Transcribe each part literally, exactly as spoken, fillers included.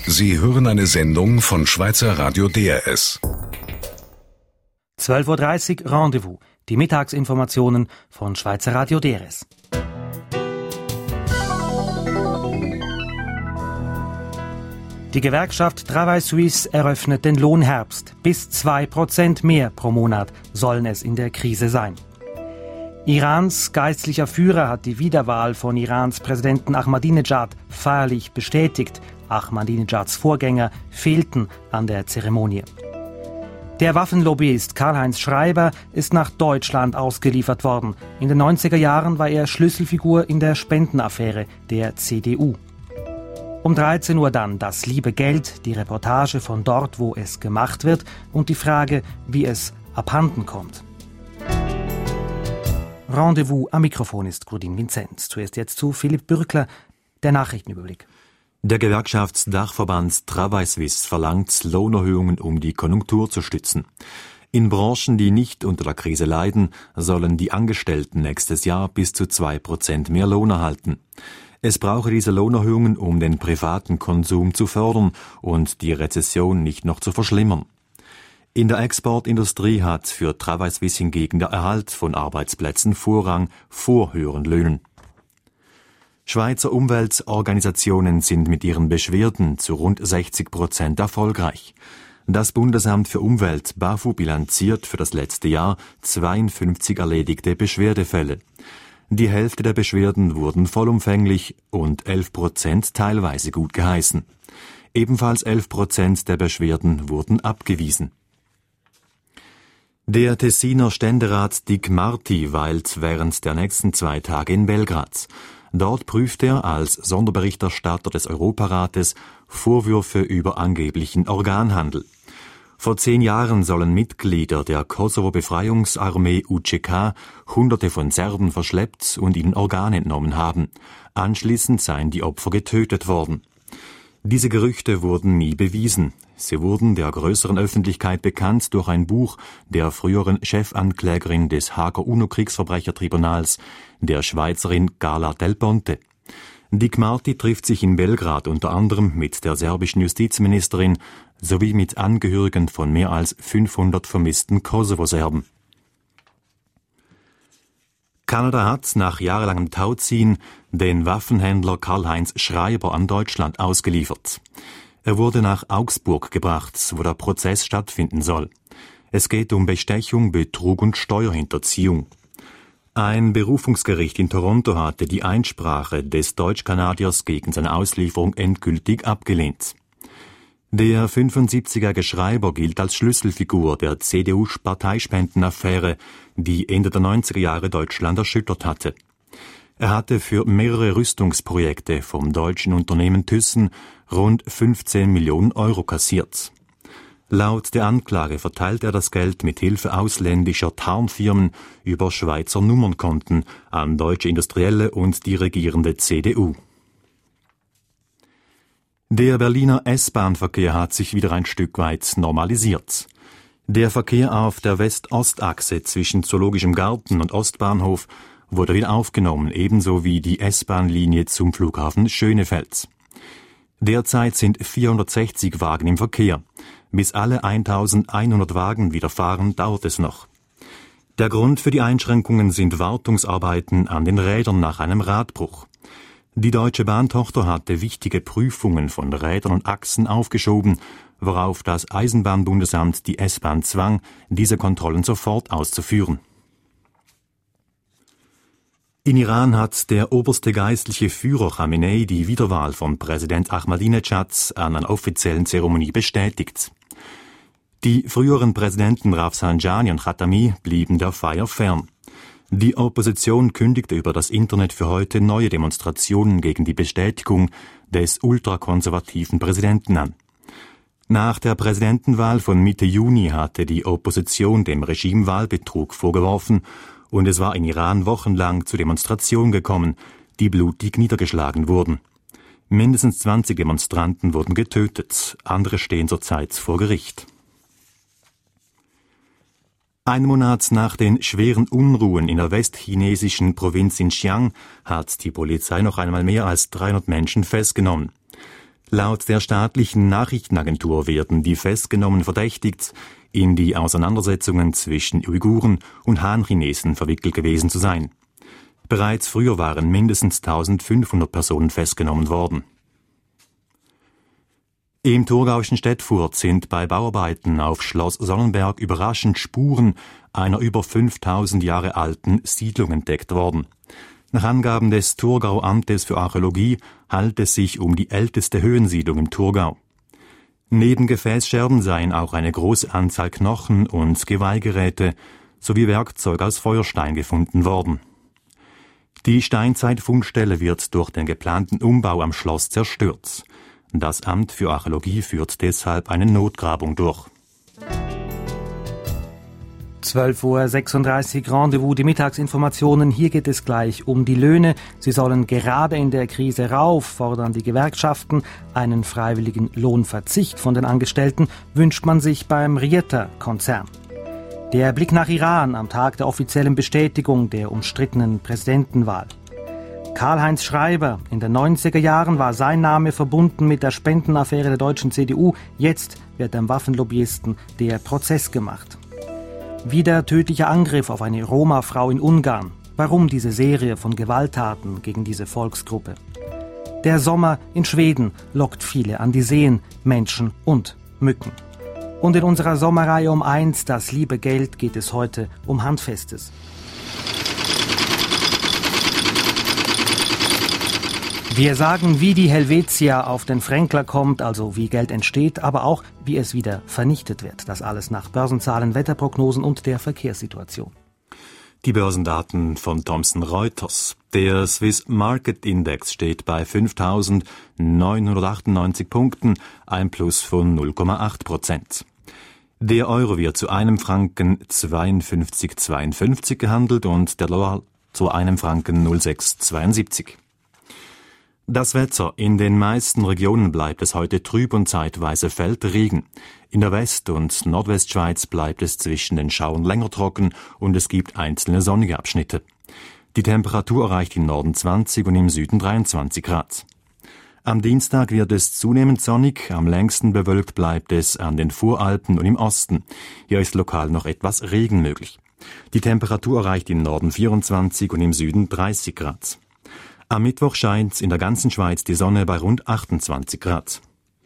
Sie hören eine Sendung von Schweizer Radio D R S. zwölf Uhr dreißig Rendezvous, die Mittagsinformationen von Schweizer Radio D R S. Die Gewerkschaft Travail Suisse eröffnet den Lohnherbst. Bis zwei Prozent mehr pro Monat sollen es in der Krise sein. Irans geistlicher Führer hat die Wiederwahl von Irans Präsidenten Ahmadinejad feierlich bestätigt. Ahmadinejads Vorgänger fehlten an der Zeremonie. Der Waffenlobbyist Karl-Heinz Schreiber ist nach Deutschland ausgeliefert worden. In den neunziger Jahren war er Schlüsselfigur in der Spendenaffäre der C D U. Um dreizehn Uhr dann das liebe Geld, die Reportage von dort, wo es gemacht wird und die Frage, wie es abhanden kommt. Rendezvous am Mikrofon ist Grudin Vinzenz. Zuerst jetzt zu Philipp Bürkler, der Nachrichtenüberblick. Der Gewerkschaftsdachverband Travail Suisse verlangt Lohnerhöhungen, um die Konjunktur zu stützen. In Branchen, die nicht unter der Krise leiden, sollen die Angestellten nächstes Jahr bis zu zwei Prozent mehr Lohn erhalten. Es brauche diese Lohnerhöhungen, um den privaten Konsum zu fördern und die Rezession nicht noch zu verschlimmern. In der Exportindustrie hat für Travail Suisse hingegen der Erhalt von Arbeitsplätzen Vorrang vor höheren Löhnen. Schweizer Umweltorganisationen sind mit ihren Beschwerden zu rund sechzig Prozent erfolgreich. Das Bundesamt für Umwelt BAFU bilanziert für das letzte Jahr zweiundfünfzig erledigte Beschwerdefälle. Die Hälfte der Beschwerden wurden vollumfänglich und elf Prozent teilweise gut geheißen. Ebenfalls elf Prozent der Beschwerden wurden abgewiesen. Der Tessiner Ständerat Dick Marty weilt während der nächsten zwei Tage in Belgrad. Dort prüft er als Sonderberichterstatter des Europarates Vorwürfe über angeblichen Organhandel. Vor zehn Jahren sollen Mitglieder der Kosovo-Befreiungsarmee U C K Hunderte von Serben verschleppt und ihnen Organe entnommen haben. Anschließend seien die Opfer getötet worden. Diese Gerüchte wurden nie bewiesen. Sie wurden der größeren Öffentlichkeit bekannt durch ein Buch der früheren Chefanklägerin des Haager UNO-Kriegsverbrechertribunals, der Schweizerin Carla Del Ponte. Dick Marty trifft sich in Belgrad unter anderem mit der serbischen Justizministerin sowie mit Angehörigen von mehr als fünfhundert vermissten Kosovo-Serben. Kanada hat nach jahrelangem Tauziehen den Waffenhändler Karl-Heinz Schreiber an Deutschland ausgeliefert. Er wurde nach Augsburg gebracht, wo der Prozess stattfinden soll. Es geht um Bestechung, Betrug und Steuerhinterziehung. Ein Berufungsgericht in Toronto hatte die Einsprache des Deutsch-Kanadiers gegen seine Auslieferung endgültig abgelehnt. Der fünfundsiebzigjährige Schreiber gilt als Schlüsselfigur der C D U-Parteispendenaffäre, die Ende der neunziger Jahre Deutschland erschüttert hatte. Er hatte für mehrere Rüstungsprojekte vom deutschen Unternehmen Thyssen rund fünfzehn Millionen Euro kassiert. Laut der Anklage verteilt er das Geld mit Hilfe ausländischer Tarnfirmen über Schweizer Nummernkonten an deutsche Industrielle und die regierende C D U. Der Berliner S-Bahn-Verkehr hat sich wieder ein Stück weit normalisiert. Der Verkehr auf der West-Ost-Achse zwischen Zoologischem Garten und Ostbahnhof wurde wieder aufgenommen, ebenso wie die S-Bahn-Linie zum Flughafen Schönefeld. Derzeit sind vierhundertsechzig Wagen im Verkehr. Bis alle eintausendeinhundert Wagen wieder fahren, dauert es noch. Der Grund für die Einschränkungen sind Wartungsarbeiten an den Rädern nach einem Radbruch. Die Deutsche Bahntochter hatte wichtige Prüfungen von Rädern und Achsen aufgeschoben, worauf das Eisenbahnbundesamt die S-Bahn zwang, diese Kontrollen sofort auszuführen. In Iran hat der oberste geistliche Führer Khamenei die Wiederwahl von Präsident Ahmadinejad an einer offiziellen Zeremonie bestätigt. Die früheren Präsidenten Rafsanjani und Khatami blieben der Feier fern. Die Opposition kündigte über das Internet für heute neue Demonstrationen gegen die Bestätigung des ultrakonservativen Präsidenten an. Nach der Präsidentenwahl von Mitte Juni hatte die Opposition dem Regime Wahlbetrug vorgeworfen und es war in Iran wochenlang zu Demonstrationen gekommen, die blutig niedergeschlagen wurden. Mindestens zwanzig Demonstranten wurden getötet, andere stehen zurzeit vor Gericht. Ein Monat nach den schweren Unruhen in der westchinesischen Provinz Xinjiang hat die Polizei noch einmal mehr als dreihundert Menschen festgenommen. Laut der staatlichen Nachrichtenagentur werden die Festgenommenen verdächtigt, in die Auseinandersetzungen zwischen Uiguren und Han-Chinesen verwickelt gewesen zu sein. Bereits früher waren mindestens eintausendfünfhundert Personen festgenommen worden. Im thurgauischen Stettfurt sind bei Bauarbeiten auf Schloss Sonnenberg überraschend Spuren einer über fünftausend Jahre alten Siedlung entdeckt worden. Nach Angaben des Thurgau-Amtes für Archäologie handelt es sich um die älteste Höhensiedlung im Thurgau. Neben Gefäßscherben seien auch eine große Anzahl Knochen und Geweihgeräte sowie Werkzeug aus Feuerstein gefunden worden. Die Steinzeitfundstelle wird durch den geplanten Umbau am Schloss zerstört. Das Amt für Archäologie führt deshalb eine Notgrabung durch. zwölf Uhr sechsunddreißig, Rendezvous, die Mittagsinformationen. Hier geht es gleich um die Löhne. Sie sollen gerade in der Krise rauf, fordern die Gewerkschaften. Einen freiwilligen Lohnverzicht von den Angestellten wünscht man sich beim Rieter-Konzern. Der Blick nach Iran am Tag der offiziellen Bestätigung der umstrittenen Präsidentenwahl. Karl-Heinz Schreiber, in den neunziger Jahren war sein Name verbunden mit der Spendenaffäre der deutschen C D U. Jetzt wird dem Waffenlobbyisten der Prozess gemacht. Wieder tödlicher Angriff auf eine Roma-Frau in Ungarn. Warum diese Serie von Gewalttaten gegen diese Volksgruppe? Der Sommer in Schweden lockt viele an die Seen, Menschen und Mücken. Und in unserer Sommerreihe um eins, das liebe Geld, geht es heute um Handfestes. Wir sagen, wie die Helvetia auf den Fränkler kommt, also wie Geld entsteht, aber auch, wie es wieder vernichtet wird. Das alles nach Börsenzahlen, Wetterprognosen und der Verkehrssituation. Die Börsendaten von Thomson Reuters. Der Swiss Market Index steht bei fünftausendneunhundertachtundneunzig Punkten, ein Plus von null Komma acht Prozent. Der Euro wird zu einem Franken zweiundfünfzig Komma zweiundfünfzig gehandelt und der Dollar zu einem Franken null Komma sechs zweiundsiebzig. Das Wetter. In den meisten Regionen bleibt es heute trüb und zeitweise fällt Regen. In der West- und Nordwestschweiz bleibt es zwischen den Schauern länger trocken und es gibt einzelne sonnige Abschnitte. Die Temperatur erreicht im Norden zwanzig und im Süden dreiundzwanzig Grad. Am Dienstag wird es zunehmend sonnig, am längsten bewölkt bleibt es an den Voralpen und im Osten. Hier ist lokal noch etwas Regen möglich. Die Temperatur erreicht im Norden vierundzwanzig und im Süden dreißig Grad. Am Mittwoch scheint in der ganzen Schweiz die Sonne bei rund achtundzwanzig Grad.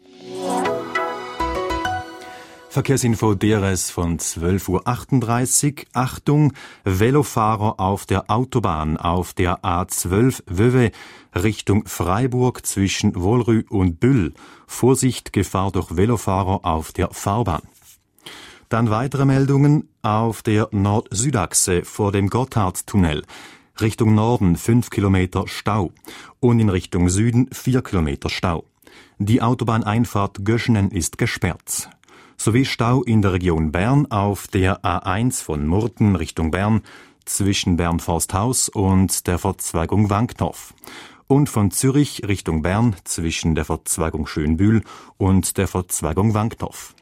Verkehrsinfo D R S von zwölf Uhr achtunddreißig. Achtung, Velofahrer auf der Autobahn auf der A zwölf Wöwe Richtung Freiburg zwischen Wohlrü und Bühl. Vorsicht, Gefahr durch Velofahrer auf der Fahrbahn. Dann weitere Meldungen auf der Nord-Süd-Achse vor dem Gotthardtunnel. Richtung Norden fünf Kilometer Stau und in Richtung Süden vier Kilometer Stau. Die Autobahneinfahrt Göschenen ist gesperrt. Sowie Stau in der Region Bern auf der A eins von Murten Richtung Bern zwischen Bern-Forsthaus und der Verzweigung Wankdorf. Und von Zürich Richtung Bern zwischen der Verzweigung Schönbühl und der Verzweigung Wankdorf.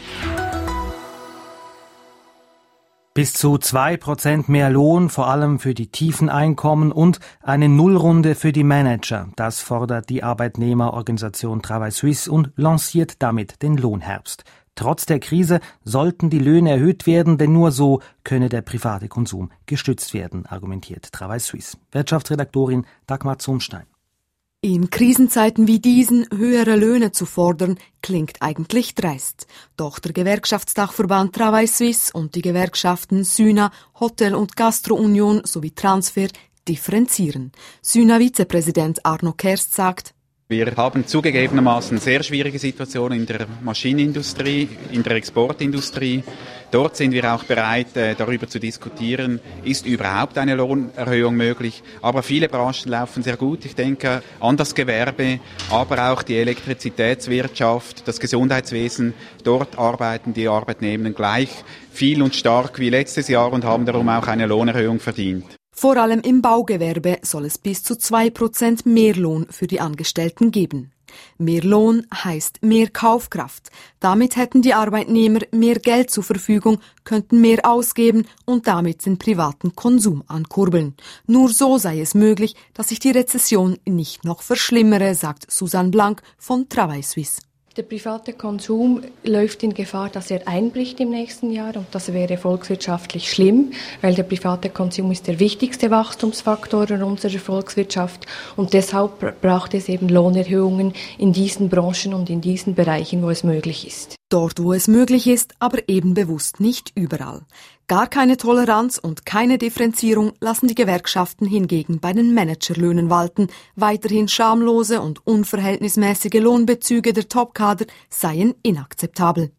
Bis zu zwei Prozent mehr Lohn, vor allem für die tiefen Einkommen und eine Nullrunde für die Manager. Das fordert die Arbeitnehmerorganisation Travail Suisse und lanciert damit den Lohnherbst. Trotz der Krise sollten die Löhne erhöht werden, denn nur so könne der private Konsum gestützt werden, argumentiert Travail Suisse. Wirtschaftsredaktorin Dagmar Zumstein. In Krisenzeiten wie diesen höhere Löhne zu fordern, klingt eigentlich dreist. Doch der Gewerkschaftsdachverband Travail Suisse und die Gewerkschaften Syna, Hotel- und Gastro-Union sowie Transfer differenzieren. Syna-Vizepräsident Arno Kerst sagt: Wir haben zugegebenermaßen sehr schwierige Situationen in der Maschinenindustrie, in der Exportindustrie. Dort sind wir auch bereit, darüber zu diskutieren, ist überhaupt eine Lohnerhöhung möglich. Aber viele Branchen laufen sehr gut. Ich denke an das Gewerbe, aber auch die Elektrizitätswirtschaft, das Gesundheitswesen. Dort arbeiten die Arbeitnehmenden gleich viel und stark wie letztes Jahr und haben darum auch eine Lohnerhöhung verdient. Vor allem im Baugewerbe soll es bis zu zwei Prozent mehr Lohn für die Angestellten geben. Mehr Lohn heißt mehr Kaufkraft. Damit hätten die Arbeitnehmer mehr Geld zur Verfügung, könnten mehr ausgeben und damit den privaten Konsum ankurbeln. Nur so sei es möglich, dass sich die Rezession nicht noch verschlimmere, sagt Susanne Blank von Travail Suisse. Der private Konsum läuft in Gefahr, dass er einbricht im nächsten Jahr und das wäre volkswirtschaftlich schlimm, weil der private Konsum ist der wichtigste Wachstumsfaktor in unserer Volkswirtschaft und deshalb braucht es eben Lohnerhöhungen in diesen Branchen und in diesen Bereichen, wo es möglich ist. Dort, wo es möglich ist, aber eben bewusst nicht überall. Gar keine Toleranz und keine Differenzierung lassen die Gewerkschaften hingegen bei den Managerlöhnen walten. Weiterhin schamlose und unverhältnismäßige Lohnbezüge der Topkader seien inakzeptabel.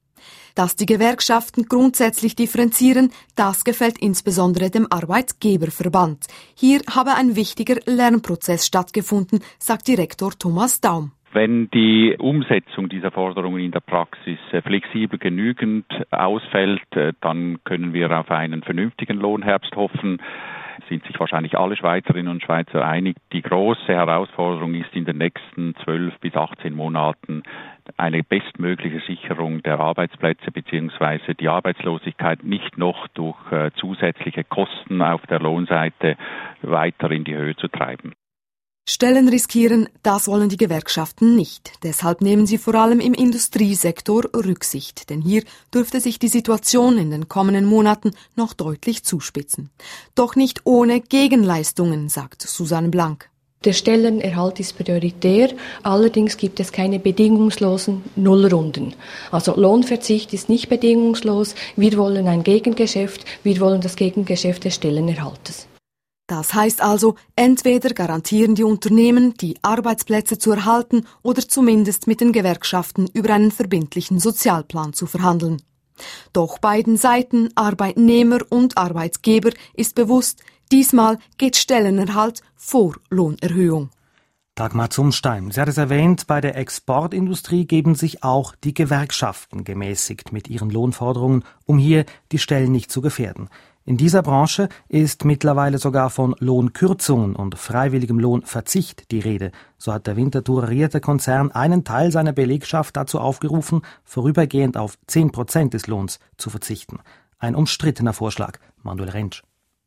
Dass die Gewerkschaften grundsätzlich differenzieren, das gefällt insbesondere dem Arbeitgeberverband. Hier habe ein wichtiger Lernprozess stattgefunden, sagt Direktor Thomas Daum. Wenn die Umsetzung dieser Forderungen in der Praxis flexibel genügend ausfällt, dann können wir auf einen vernünftigen Lohnherbst hoffen. Sind sich wahrscheinlich alle Schweizerinnen und Schweizer einig. Die große Herausforderung ist in den nächsten zwölf bis achtzehn Monaten eine bestmögliche Sicherung der Arbeitsplätze bzw. die Arbeitslosigkeit nicht noch durch zusätzliche Kosten auf der Lohnseite weiter in die Höhe zu treiben. Stellen riskieren, das wollen die Gewerkschaften nicht. Deshalb nehmen sie vor allem im Industriesektor Rücksicht, denn hier dürfte sich die Situation in den kommenden Monaten noch deutlich zuspitzen. Doch nicht ohne Gegenleistungen, sagt Susanne Blank. Der Stellenerhalt ist prioritär, allerdings gibt es keine bedingungslosen Nullrunden. Also Lohnverzicht ist nicht bedingungslos, wir wollen ein Gegengeschäft, wir wollen das Gegengeschäft des Stellenerhaltes. Das heißt also, entweder garantieren die Unternehmen, die Arbeitsplätze zu erhalten oder zumindest mit den Gewerkschaften über einen verbindlichen Sozialplan zu verhandeln. Doch beiden Seiten, Arbeitnehmer und Arbeitgeber, ist bewusst, diesmal geht Stellenerhalt vor Lohnerhöhung. Dagmar Zumstein, Sie hat es erwähnt, bei der Exportindustrie geben sich auch die Gewerkschaften gemäßigt mit ihren Lohnforderungen, um hier die Stellen nicht zu gefährden. In dieser Branche ist mittlerweile sogar von Lohnkürzungen und freiwilligem Lohnverzicht die Rede. So hat der Winterthurer Rieter-Konzern einen Teil seiner Belegschaft dazu aufgerufen, vorübergehend auf zehn Prozent des Lohns zu verzichten. Ein umstrittener Vorschlag. Manuel Rentsch.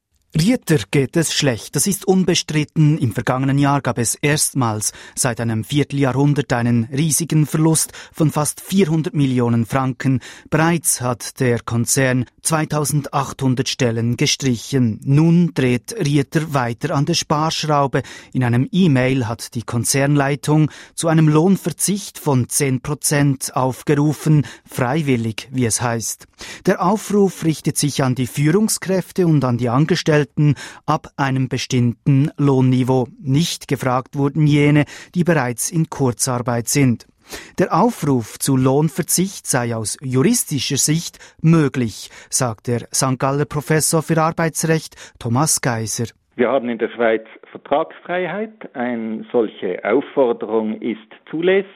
Rieter geht es schlecht, das ist unbestritten. Im vergangenen Jahr gab es erstmals seit einem Vierteljahrhundert einen riesigen Verlust von fast vierhundert Millionen Franken. Bereits hat der Konzern zweitausendachthundert Stellen gestrichen. Nun dreht Rieter weiter an der Sparschraube. In einem E-Mail hat die Konzernleitung zu einem Lohnverzicht von zehn Prozent aufgerufen, freiwillig, wie es heißt. Der Aufruf richtet sich an die Führungskräfte und an die Angestellten ab einem bestimmten Lohnniveau. Nicht gefragt wurden jene, die bereits in Kurzarbeit sind. Der Aufruf zu Lohnverzicht sei aus juristischer Sicht möglich, sagt der Sankt Galler Professor für Arbeitsrecht Thomas Geiser. Wir haben in der Schweiz Vertragsfreiheit. Eine solche Aufforderung ist zulässig.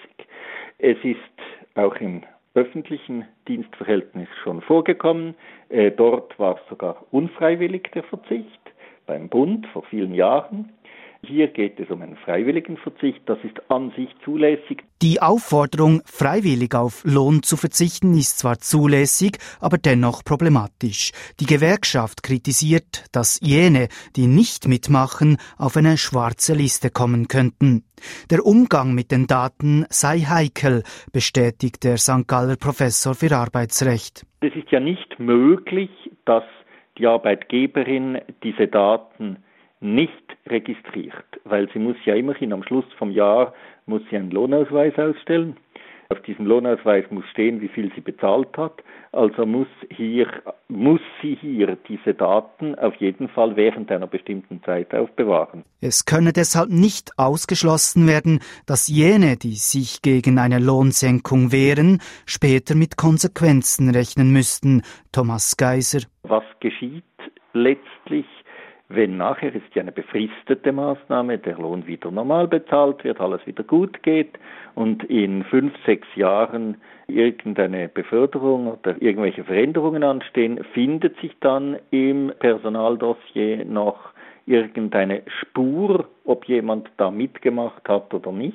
Es ist auch im öffentlichen Dienstverhältnis schon vorgekommen. Äh, dort war es sogar unfreiwillig der Verzicht, beim Bund vor vielen Jahren. Hier geht es um einen freiwilligen Verzicht, das ist an sich zulässig. Die Aufforderung, freiwillig auf Lohn zu verzichten, ist zwar zulässig, aber dennoch problematisch. Die Gewerkschaft kritisiert, dass jene, die nicht mitmachen, auf eine schwarze Liste kommen könnten. Der Umgang mit den Daten sei heikel, bestätigt der Sankt Galler Professor für Arbeitsrecht. Es ist ja nicht möglich, dass die Arbeitgeberin diese Daten nicht registriert, weil sie muss ja immerhin am Schluss vom Jahr muss sie einen Lohnausweis ausstellen. Auf diesem Lohnausweis muss stehen, wie viel sie bezahlt hat. Also muss hier muss sie hier diese Daten auf jeden Fall während einer bestimmten Zeit aufbewahren. Es könne deshalb nicht ausgeschlossen werden, dass jene, die sich gegen eine Lohnsenkung wehren, später mit Konsequenzen rechnen müssten. Thomas Geiser. Was geschieht letztlich, wenn nachher ist ja eine befristete Maßnahme, der Lohn wieder normal bezahlt wird, alles wieder gut geht und in fünf, sechs Jahren irgendeine Beförderung oder irgendwelche Veränderungen anstehen, findet sich dann im Personaldossier noch irgendeine Spur, ob jemand da mitgemacht hat oder nicht?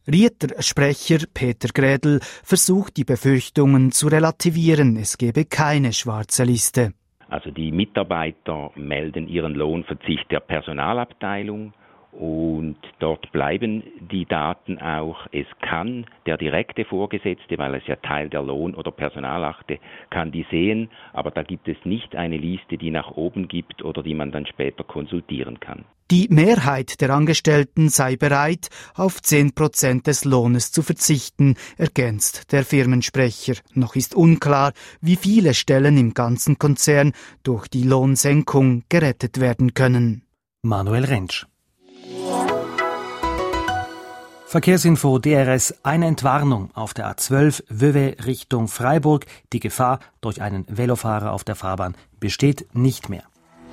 Rieter-Sprecher Peter Grädel versucht, die Befürchtungen zu relativieren. Es gebe keine schwarze Liste. Also die Mitarbeiter melden ihren Lohnverzicht der Personalabteilung und dort bleiben die Daten auch. Es kann der direkte Vorgesetzte, weil es ja Teil der Lohn- oder Personalakte, kann die sehen, aber da gibt es nicht eine Liste, die nach oben gibt oder die man dann später konsultieren kann. Die Mehrheit der Angestellten sei bereit, auf zehn Prozent des Lohnes zu verzichten, ergänzt der Firmensprecher. Noch ist unklar, wie viele Stellen im ganzen Konzern durch die Lohnsenkung gerettet werden können. Manuel Rentsch. Verkehrsinfo D R S, eine Entwarnung auf der A zwölf Vevey Richtung Freiburg. Die Gefahr durch einen Velofahrer auf der Fahrbahn besteht nicht mehr.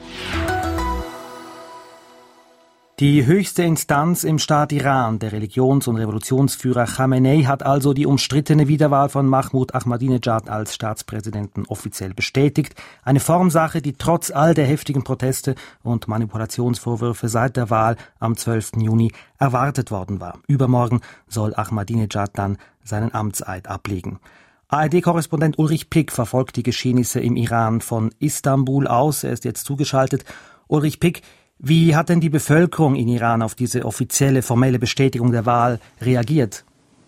Die höchste Instanz im Staat Iran, der Religions- und Revolutionsführer Khamenei, hat also die umstrittene Wiederwahl von Mahmoud Ahmadinejad als Staatspräsidenten offiziell bestätigt. Eine Formsache, die trotz all der heftigen Proteste und Manipulationsvorwürfe seit der Wahl am zwölften Juni erwartet worden war. Übermorgen soll Ahmadinejad dann seinen Amtseid ablegen. A R D-Korrespondent Ulrich Pick verfolgt die Geschehnisse im Iran von Istanbul aus. Er ist jetzt zugeschaltet. Ulrich Pick, wie hat denn die Bevölkerung in Iran auf diese offizielle, formelle Bestätigung der Wahl reagiert?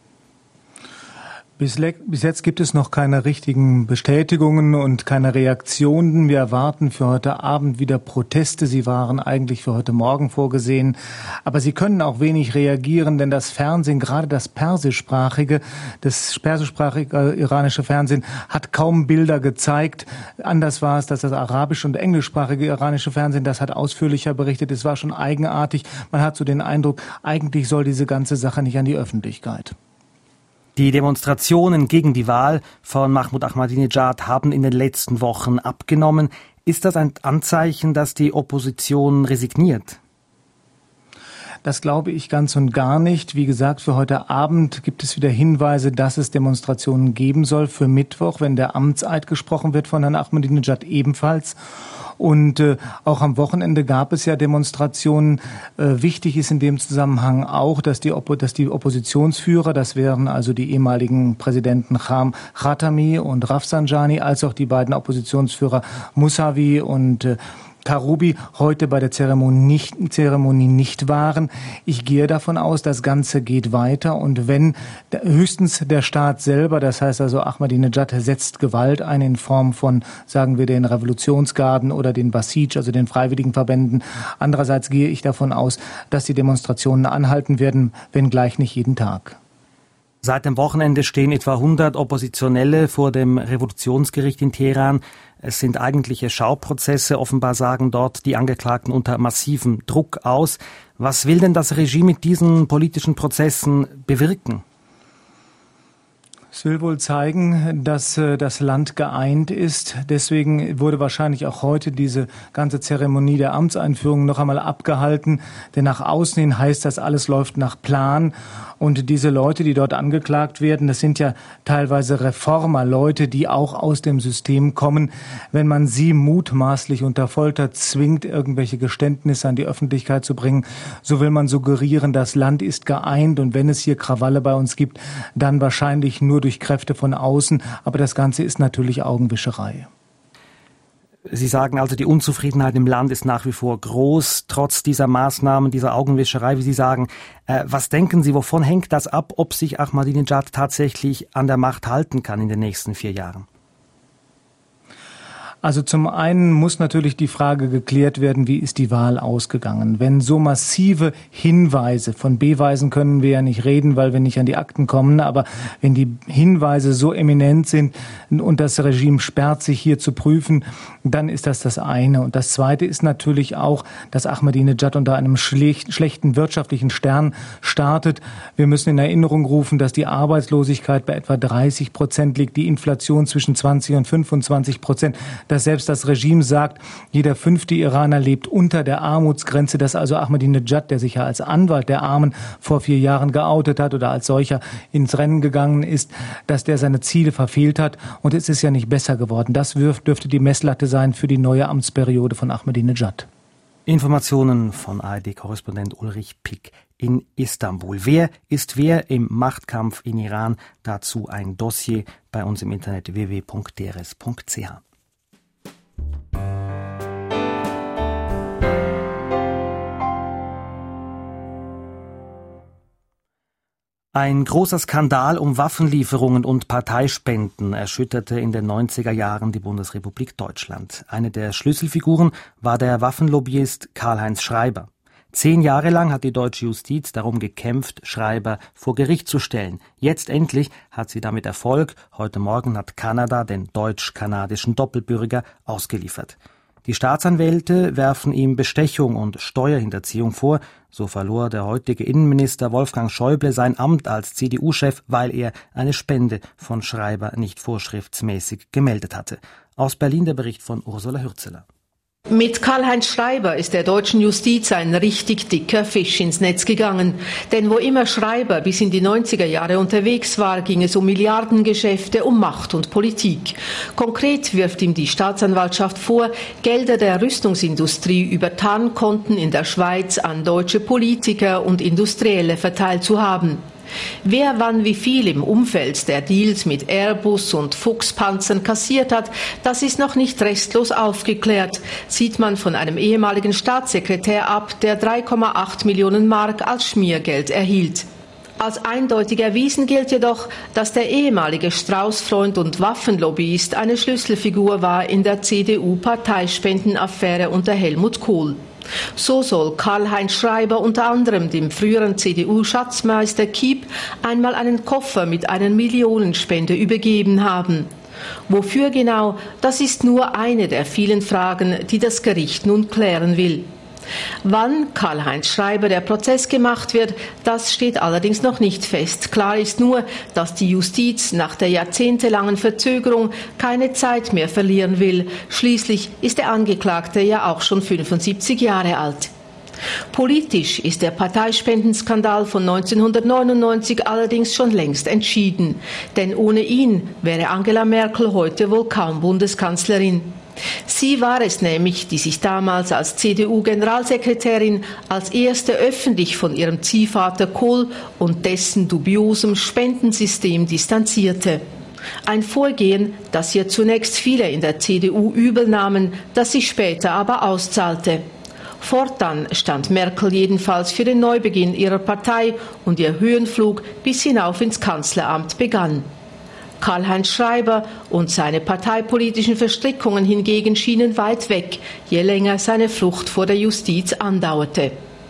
Bis, bis jetzt gibt es noch keine richtigen Bestätigungen und keine Reaktionen. Wir erwarten für heute Abend wieder Proteste. Sie waren eigentlich für heute Morgen vorgesehen. Aber sie können auch wenig reagieren, denn das Fernsehen, gerade das persischsprachige, das persischsprachige iranische Fernsehen hat kaum Bilder gezeigt. Anders war es, dass das arabisch- und englischsprachige iranische Fernsehen, das hat ausführlicher berichtet. Es war schon eigenartig. Man hat so den Eindruck, eigentlich soll diese ganze Sache nicht an die Öffentlichkeit. Die Demonstrationen gegen die Wahl von Mahmoud Ahmadinejad haben in den letzten Wochen abgenommen. Ist das ein Anzeichen, dass die Opposition resigniert? Das glaube ich ganz und gar nicht. Wie gesagt, für heute Abend gibt es wieder Hinweise, dass es Demonstrationen geben soll. Für Mittwoch, wenn der Amtseid gesprochen wird von Herrn Ahmadinejad ebenfalls. Und äh, auch am Wochenende gab es ja Demonstrationen. Äh, wichtig ist in dem Zusammenhang auch, dass die, Oppo- dass die Oppositionsführer, das wären also die ehemaligen Präsidenten Kham Khatami und Rafsanjani, als auch die beiden Oppositionsführer Mousavi und äh, Karoubi heute bei der Zeremonie nicht, Zeremonie nicht waren. Ich gehe davon aus, das Ganze geht weiter und wenn der, höchstens der Staat selber, das heißt also Ahmadinejad setzt Gewalt ein in Form von, sagen wir, den Revolutionsgarden oder den Basij, also den Freiwilligenverbänden. Andererseits gehe ich davon aus, dass die Demonstrationen anhalten werden, wenngleich nicht jeden Tag. Seit dem Wochenende stehen etwa hundert Oppositionelle vor dem Revolutionsgericht in Teheran. Es sind eigentliche Schauprozesse. Offenbar sagen dort die Angeklagten unter massivem Druck aus. Was will denn das Regime mit diesen politischen Prozessen bewirken? Es will wohl zeigen, dass äh, das Land geeint ist. Deswegen wurde wahrscheinlich auch heute diese ganze Zeremonie der Amtseinführung noch einmal abgehalten. Denn nach außen hin heißt das, alles läuft nach Plan. Und diese Leute, die dort angeklagt werden, das sind ja teilweise Reformer, Leute, die auch aus dem System kommen. Wenn man sie mutmaßlich unter Folter zwingt, irgendwelche Geständnisse an die Öffentlichkeit zu bringen, so will man suggerieren, das Land ist geeint. Und wenn es hier Krawalle bei uns gibt, dann wahrscheinlich nur durch Kräfte von außen. Aber das Ganze ist natürlich Augenwischerei. Sie sagen also, die Unzufriedenheit im Land ist nach wie vor groß, trotz dieser Maßnahmen, dieser Augenwischerei, wie Sie sagen. Äh, was denken Sie, wovon hängt das ab, ob sich Ahmadinejad tatsächlich an der Macht halten kann in den nächsten vier Jahren? Also zum einen muss natürlich die Frage geklärt werden, wie ist die Wahl ausgegangen? Wenn so massive Hinweise, von Beweisen können wir ja nicht reden, weil wir nicht an die Akten kommen, aber wenn die Hinweise so eminent sind und das Regime sperrt sich hier zu prüfen, dann ist das das eine. Und das zweite ist natürlich auch, dass Ahmadinejad unter einem schlecht, schlechten wirtschaftlichen Stern startet. Wir müssen in Erinnerung rufen, dass die Arbeitslosigkeit bei etwa dreißig Prozent liegt, die Inflation zwischen zwanzig und fünfundzwanzig Prozent. Dass selbst das Regime sagt, jeder fünfte Iraner lebt unter der Armutsgrenze, dass also Ahmadinejad, der sich ja als Anwalt der Armen vor vier Jahren geoutet hat oder als solcher ins Rennen gegangen ist, dass der seine Ziele verfehlt hat und es ist ja nicht besser geworden. Das dürfte die Messlatte sein für die neue Amtsperiode von Ahmadinejad. Informationen von A R D-Korrespondent Ulrich Pick in Istanbul. Wer ist wer im Machtkampf in Iran? Dazu ein Dossier bei uns im Internet w w w punkt d r s punkt c h. Ein großer Skandal um Waffenlieferungen und Parteispenden erschütterte in den neunziger Jahren die Bundesrepublik Deutschland. Eine der Schlüsselfiguren war der Waffenlobbyist Karl-Heinz Schreiber. Zehn Jahre lang hat die deutsche Justiz darum gekämpft, Schreiber vor Gericht zu stellen. Jetzt endlich hat sie damit Erfolg. Heute Morgen hat Kanada den deutsch-kanadischen Doppelbürger ausgeliefert. Die Staatsanwälte werfen ihm Bestechung und Steuerhinterziehung vor. So verlor der heutige Innenminister Wolfgang Schäuble sein Amt als C D U-Chef, weil er eine Spende von Schreiber nicht vorschriftsmäßig gemeldet hatte. Aus Berlin der Bericht von Ursula Hürzeler. Mit Karl-Heinz Schreiber ist der deutschen Justiz ein richtig dicker Fisch ins Netz gegangen. Denn wo immer Schreiber bis in die neunziger Jahre unterwegs war, ging es um Milliardengeschäfte, um Macht und Politik. Konkret wirft ihm die Staatsanwaltschaft vor, Gelder der Rüstungsindustrie über Tarnkonten in der Schweiz an deutsche Politiker und Industrielle verteilt zu haben. Wer wann wie viel im Umfeld der Deals mit Airbus und Fuchspanzern kassiert hat, das ist noch nicht restlos aufgeklärt, sieht man von einem ehemaligen Staatssekretär ab, der drei Komma acht Millionen Mark als Schmiergeld erhielt. Als eindeutig erwiesen gilt jedoch, dass der ehemalige Strauß-Freund und Waffenlobbyist eine Schlüsselfigur war in der C D U-Parteispendenaffäre unter Helmut Kohl. So soll Karl-Heinz Schreiber unter anderem dem früheren C D U-Schatzmeister Kiep einmal einen Koffer mit einer Millionenspende übergeben haben. Wofür genau, das ist nur eine der vielen Fragen, die das Gericht nun klären will. Wann Karl-Heinz Schreiber der Prozess gemacht wird, das steht allerdings noch nicht fest. Klar ist nur, dass die Justiz nach der jahrzehntelangen Verzögerung keine Zeit mehr verlieren will. Schließlich ist der Angeklagte ja auch schon fünfundsiebzig Jahre alt. Politisch ist der Parteispendeskandal von neunzehnhundertneunundneunzig allerdings schon längst entschieden. Denn ohne ihn wäre Angela Merkel heute wohl kaum Bundeskanzlerin. Sie war es nämlich, die sich damals als C D U-Generalsekretärin als erste öffentlich von ihrem Ziehvater Kohl und dessen dubiosem Spendensystem distanzierte. Ein Vorgehen, das ihr zunächst viele in der C D U übel nahmen, das sich später aber auszahlte. Fortan stand Merkel jedenfalls für den Neubeginn ihrer Partei und ihr Höhenflug bis hinauf ins Kanzleramt begann. Karl-Heinz Schreiber und seine parteipolitischen Verstrickungen hingegen schienen weit weg, je länger seine Flucht vor der Justiz andauerte.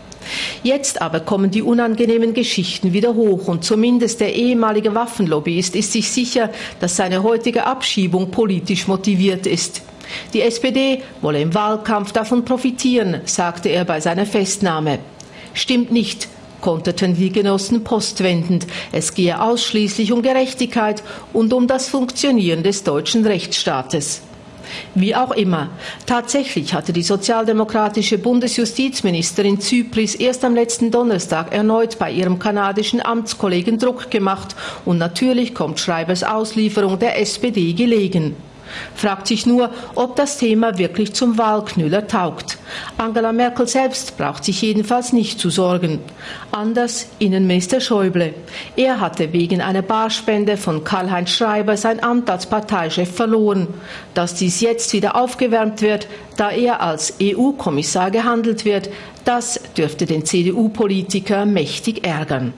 Jetzt aber kommen die unangenehmen Geschichten wieder hoch und zumindest der ehemalige Waffenlobbyist ist sich sicher, dass seine heutige Abschiebung politisch motiviert ist. Die S P D wolle im Wahlkampf davon profitieren, sagte er bei seiner Festnahme. Stimmt nicht, konterten die Genossen postwendend. Es gehe ausschließlich um Gerechtigkeit und um das Funktionieren des deutschen Rechtsstaates. Wie auch immer, tatsächlich hatte die sozialdemokratische Bundesjustizministerin Zypries erst am letzten Donnerstag erneut bei ihrem kanadischen Amtskollegen Druck gemacht und natürlich kommt Schreibers Auslieferung der S P D gelegen. Fragt sich nur, ob das Thema wirklich zum Wahlknüller taugt. Angela Merkel selbst braucht sich jedenfalls nicht zu sorgen. Anders Innenminister Schäuble. Er hatte wegen einer Barspende von Karl-Heinz Schreiber sein Amt als Parteichef verloren. Dass dies jetzt wieder aufgewärmt wird, da er als E U-Kommissar gehandelt wird, das dürfte den C D U-Politiker mächtig ärgern.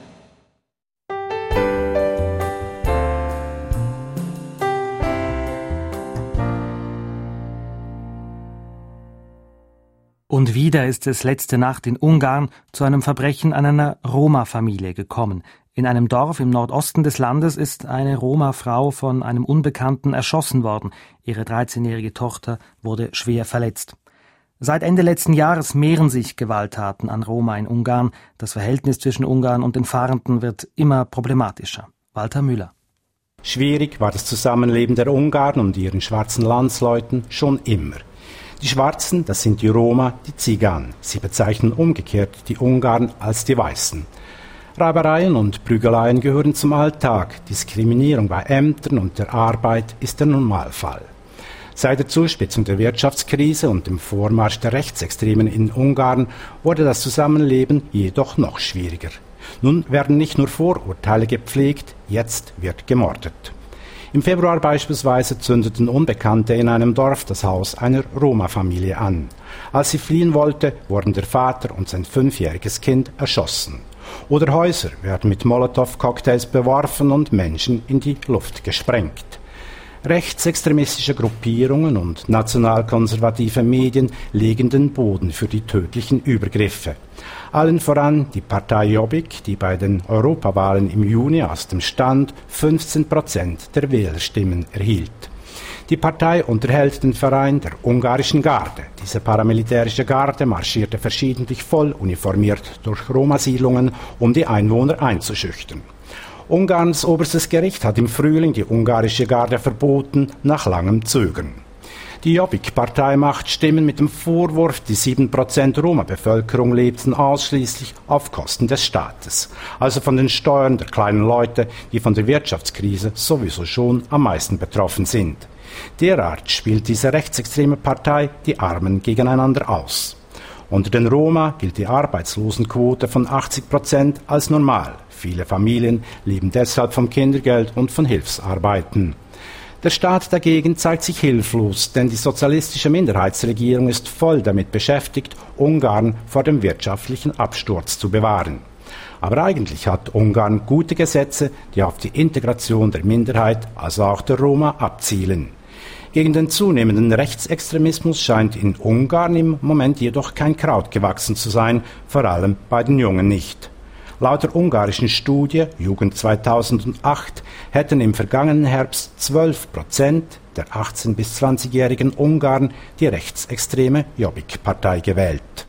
Und wieder ist es letzte Nacht in Ungarn zu einem Verbrechen an einer Roma-Familie gekommen. In einem Dorf im Nordosten des Landes ist eine Roma-Frau von einem Unbekannten erschossen worden. Ihre dreizehnjährige Tochter wurde schwer verletzt. Seit Ende letzten Jahres mehren sich Gewalttaten an Roma in Ungarn. Das Verhältnis zwischen Ungarn und den Fahrenden wird immer problematischer. Walter Müller. Schwierig war das Zusammenleben der Ungarn und ihren schwarzen Landsleuten schon immer. Die Schwarzen, das sind die Roma, die Zigan. Sie bezeichnen umgekehrt die Ungarn als die Weißen. Reibereien und Prügeleien gehören zum Alltag. Diskriminierung bei Ämtern und der Arbeit ist der Normalfall. Seit der Zuspitzung der Wirtschaftskrise und dem Vormarsch der Rechtsextremen in Ungarn wurde das Zusammenleben jedoch noch schwieriger. Nun werden nicht nur Vorurteile gepflegt, jetzt wird gemordet. Im Februar beispielsweise zündeten Unbekannte in einem Dorf das Haus einer Roma-Familie an. Als sie fliehen wollte, wurden der Vater und sein fünfjähriges Kind erschossen. Oder Häuser werden mit Molotow-Cocktails beworfen und Menschen in die Luft gesprengt. Rechtsextremistische Gruppierungen und nationalkonservative Medien legen den Boden für die tödlichen Übergriffe. Allen voran die Partei Jobbik, die bei den Europawahlen im Juni aus dem Stand fünfzehn Prozent der Wählerstimmen erhielt. Die Partei unterhält den Verein der ungarischen Garde. Diese paramilitärische Garde marschierte verschiedentlich voll uniformiert durch Roma-Siedlungen, um die Einwohner einzuschüchtern. Ungarns oberstes Gericht hat im Frühling die ungarische Garde verboten, nach langem Zögern. Die Jobbik-Partei macht Stimmen mit dem Vorwurf, die sieben Prozent Roma-Bevölkerung lebten ausschließlich auf Kosten des Staates, also von den Steuern der kleinen Leute, die von der Wirtschaftskrise sowieso schon am meisten betroffen sind. Derart spielt diese rechtsextreme Partei die Armen gegeneinander aus. Unter den Roma gilt die Arbeitslosenquote von achtzig Prozent als normal. Viele Familien leben deshalb vom Kindergeld und von Hilfsarbeiten. Der Staat dagegen zeigt sich hilflos, denn die sozialistische Minderheitsregierung ist voll damit beschäftigt, Ungarn vor dem wirtschaftlichen Absturz zu bewahren. Aber eigentlich hat Ungarn gute Gesetze, die auf die Integration der Minderheit, also auch der Roma, abzielen. Gegen den zunehmenden Rechtsextremismus scheint in Ungarn im Moment jedoch kein Kraut gewachsen zu sein, vor allem bei den Jungen nicht. Laut der ungarischen Studie Jugend zweitausendacht hätten im vergangenen Herbst zwölf Prozent der achtzehn- bis zwanzigjährigen Ungarn die rechtsextreme Jobbik-Partei gewählt.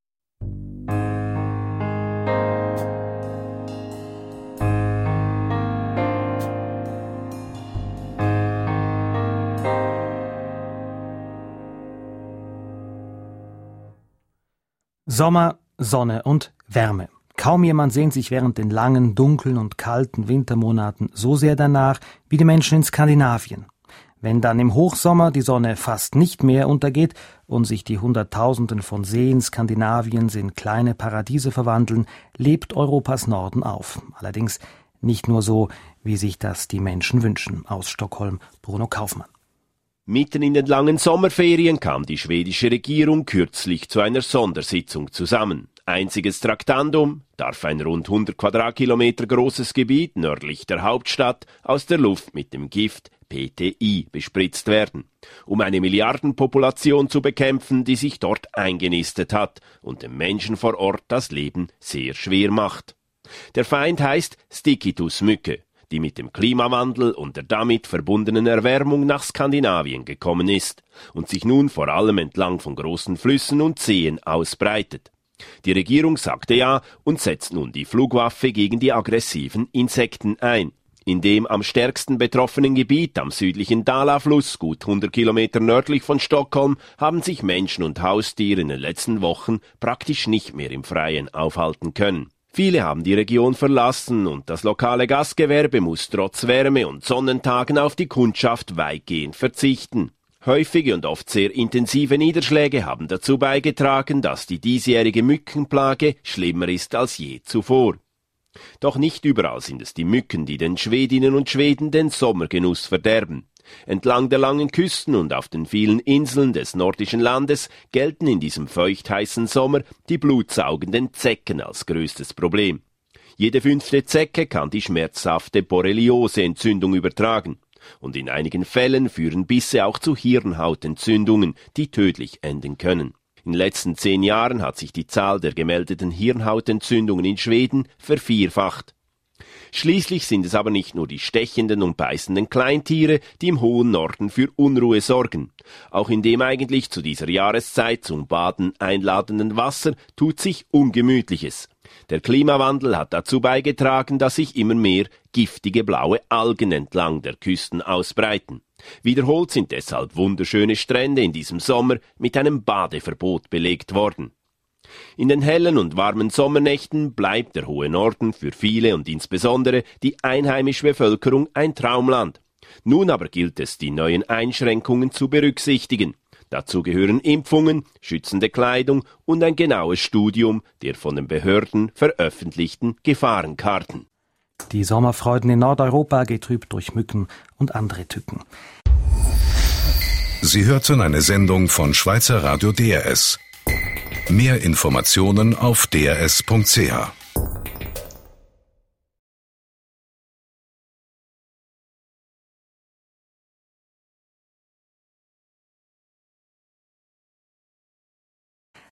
Sommer, Sonne und Wärme. Kaum jemand sehnt sich während den langen, dunklen und kalten Wintermonaten so sehr danach wie die Menschen in Skandinavien. Wenn dann im Hochsommer die Sonne fast nicht mehr untergeht und sich die Hunderttausenden von Seen Skandinaviens in kleine Paradiese verwandeln, lebt Europas Norden auf. Allerdings nicht nur so, wie sich das die Menschen wünschen. Aus Stockholm, Bruno Kaufmann. Mitten in den langen Sommerferien kam die schwedische Regierung kürzlich zu einer Sondersitzung zusammen. Einziges Traktandum: darf ein rund hundert Quadratkilometer großes Gebiet nördlich der Hauptstadt aus der Luft mit dem Gift P T I bespritzt werden, um eine Milliardenpopulation zu bekämpfen, die sich dort eingenistet hat und den Menschen vor Ort das Leben sehr schwer macht. Der Feind heißt Stikitus-Mücke, die mit dem Klimawandel und der damit verbundenen Erwärmung nach Skandinavien gekommen ist und sich nun vor allem entlang von großen Flüssen und Seen ausbreitet. Die Regierung sagte ja und setzt nun die Flugwaffe gegen die aggressiven Insekten ein. In dem am stärksten betroffenen Gebiet am südlichen Dala-Fluss, gut hundert Kilometer nördlich von Stockholm, haben sich Menschen und Haustiere in den letzten Wochen praktisch nicht mehr im Freien aufhalten können. Viele haben die Region verlassen und das lokale Gastgewerbe muss trotz Wärme und Sonnentagen auf die Kundschaft weitgehend verzichten. Häufige und oft sehr intensive Niederschläge haben dazu beigetragen, dass die diesjährige Mückenplage schlimmer ist als je zuvor. Doch nicht überall sind es die Mücken, die den Schwedinnen und Schweden den Sommergenuss verderben. Entlang der langen Küsten und auf den vielen Inseln des nordischen Landes gelten in diesem feuchtheißen Sommer die blutsaugenden Zecken als größtes Problem. Jede fünfte Zecke kann die schmerzhafte Borreliose-Entzündung übertragen. Und in einigen Fällen führen Bisse auch zu Hirnhautentzündungen, die tödlich enden können. In den letzten zehn Jahren hat sich die Zahl der gemeldeten Hirnhautentzündungen in Schweden vervierfacht. Schließlich sind es aber nicht nur die stechenden und beißenden Kleintiere, die im hohen Norden für Unruhe sorgen. Auch in dem eigentlich zu dieser Jahreszeit zum Baden einladenden Wasser tut sich Ungemütliches. Der Klimawandel hat dazu beigetragen, dass sich immer mehr giftige blaue Algen entlang der Küsten ausbreiten. Wiederholt sind deshalb wunderschöne Strände in diesem Sommer mit einem Badeverbot belegt worden. In den hellen und warmen Sommernächten bleibt der hohe Norden für viele und insbesondere die einheimische Bevölkerung ein Traumland. Nun aber gilt es, die neuen Einschränkungen zu berücksichtigen. Dazu gehören Impfungen, schützende Kleidung und ein genaues Studium der von den Behörden veröffentlichten Gefahrenkarten. Die Sommerfreuden in Nordeuropa getrübt durch Mücken und andere Tücken. Sie hörten eine Sendung von Schweizer Radio D R S. Mehr Informationen auf d r s punkt c h.